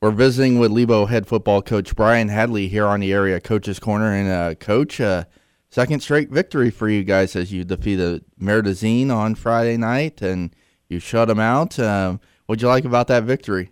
We're visiting with Lebo head football coach Brian Hadley here on the Area Coaches Corner. And, Coach, second straight victory for you guys as you defeated Meridazine on Friday night, and you shut them out. What'd you like about that victory?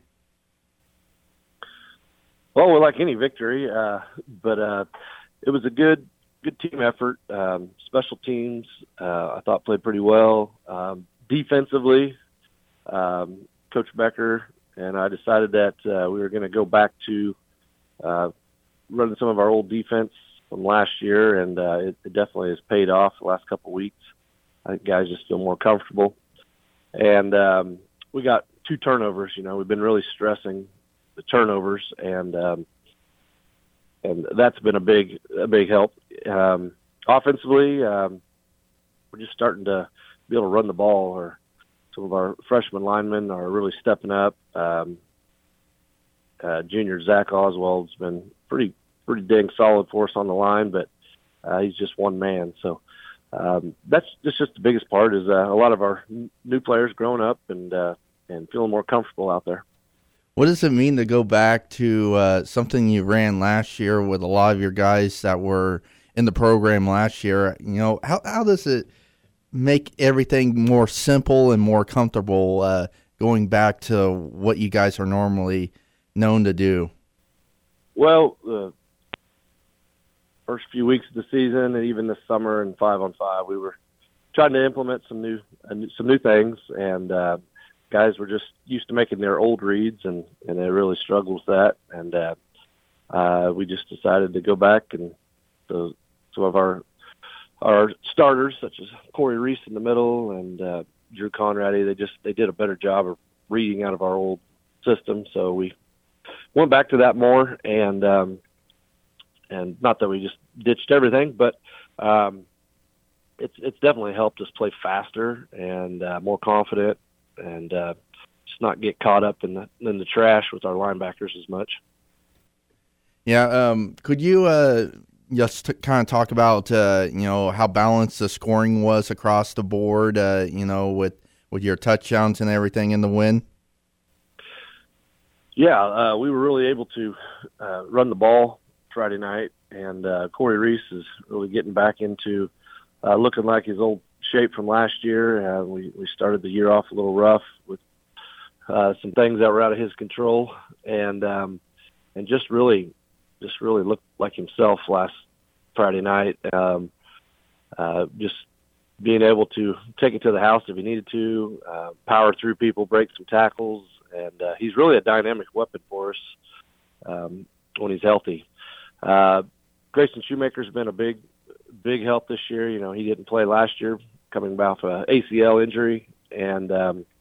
Well, we like any victory, but it was a good team effort. Special teams, I thought, played pretty well. Defensively, Coach Becker and I decided that we were going to go back to running some of our old defense from last year, and it definitely has paid off the last couple of weeks. I think guys just feel more comfortable. And we got 2 turnovers. We've been really stressing the turnovers, and that's been a big help. Offensively, we're just starting to be able to run the ball. Or some of our freshman linemen are really stepping up. Junior Zach Oswald's been pretty dang solid for us on the line, but he's just one man. So that's just the biggest part is a lot of our new players growing up and feeling more comfortable out there. What does it mean to go back to something you ran last year with a lot of your guys that were in the program last year? How does it make everything more simple and more comfortable going back to what you guys are normally known to do? Well, the first few weeks of the season and even this summer in 5-on-5, we were trying to implement some new things, and guys were just used to making their old reads, and they really struggled with that. And we just decided to go back, and some of our starters, such as Corey Reese in the middle and Drew Conrady, they did a better job of reading out of our old system. So we went back to that more, and not that we just ditched everything, but it's definitely helped us play faster and more confident, and just not get caught up in the trash with our linebackers as much. Yeah, could you just kind of talk about how balanced the scoring was across the board, with your touchdowns and everything in the win? Yeah, we were really able to run the ball Friday night, and Corey Reese is really getting back into looking like his old shape from last year. We started the year off a little rough with some things that were out of his control, and just really looked like himself last Friday night. Just being able to take it to the house if he needed to, power through people, break some tackles, and he's really a dynamic weapon for us when he's healthy. Grayson Shoemaker's been a big help this year. He didn't play last year, coming back from an ACL injury, and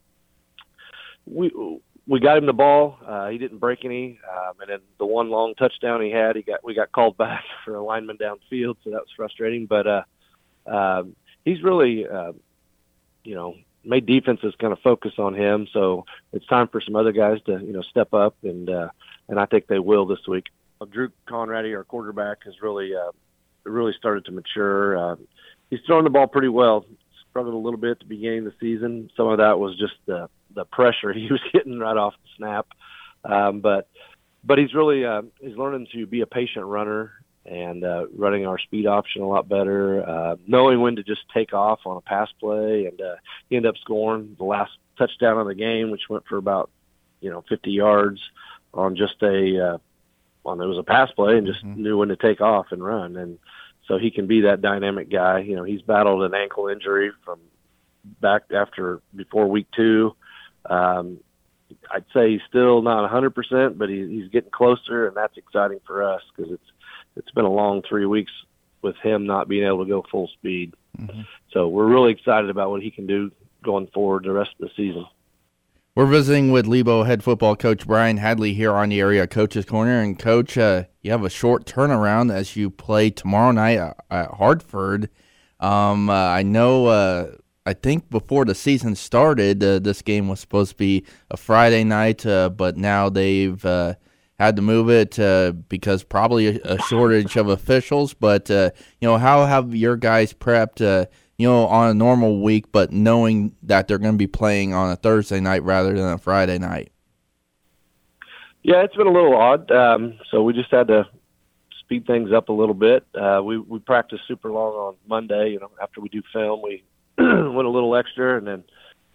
we got him the ball. He didn't break any, and then the one long touchdown he had, we got called back for a lineman downfield, so that was frustrating. But he's really, made defenses kind of focus on him. So it's time for some other guys to, step up, and I think they will this week. Drew Conrady, our quarterback, has really started to mature. He's throwing the ball pretty well. Struggled a little bit at the beginning of the season. Some of that was just the pressure he was getting right off the snap. But he's really he's learning to be a patient runner and running our speed option a lot better, knowing when to just take off on a pass play, and he ended up scoring the last touchdown of the game, which went for about 50 yards on just it was a pass play, and just knew when to take off and run. And so he can be that dynamic guy. He's battled an ankle injury from back before week 2. I'd say he's still not 100%, but he's getting closer, and that's exciting for us because it's been a long 3 weeks with him not being able to go full speed. Mm-hmm. So we're really excited about what he can do going forward the rest of the season. We're visiting with Lebo head football coach Brian Hadley here on the Area Coaches Corner. And, Coach, you have a short turnaround as you play tomorrow night at Hartford. I know I think before the season started, this game was supposed to be a Friday night, but now they've had to move it because probably a shortage of officials. But, how have your guys prepped on a normal week, but knowing that they're going to be playing on a Thursday night rather than a Friday night? Yeah, it's been a little odd. So we just had to speed things up a little bit. We practiced super long on Monday. After we do film, we went a little extra, and then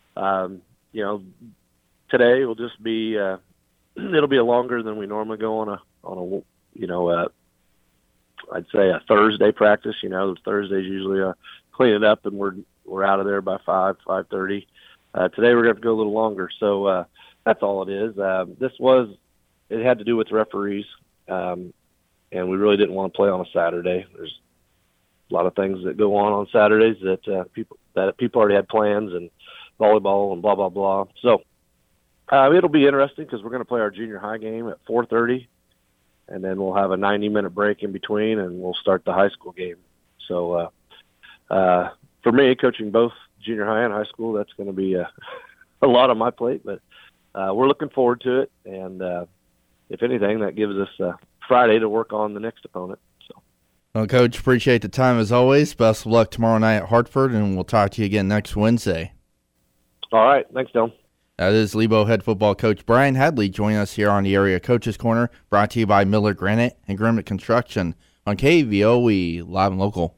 today will just be it'll be a longer than we normally go on a I'd say a Thursday practice. Thursdays usually clean it up, and we're out of there by 5:30. Today we're going to have to go a little longer, so that's all it is. It had to do with referees, and we really didn't want to play on a Saturday. There's a lot of things that go on Saturdays that people already had plans, and volleyball and blah blah blah. So it'll be interesting because we're going to play our junior high game at 4:30, and then we'll have a 90-minute break in between, and we'll start the high school game. So for me, coaching both junior high and high school, that's going to be a lot on my plate, but we're looking forward to it. And if anything, that gives us Friday to work on the next opponent. So, well, Coach, appreciate the time as always. Best of luck tomorrow night at Hartford, and we'll talk to you again next Wednesday. All right. Thanks, Dylan. That is Lebo head football coach Brian Hadley joining us here on the Area Coaches Corner, brought to you by Miller Granite and Granite Construction on KVOE, live and local.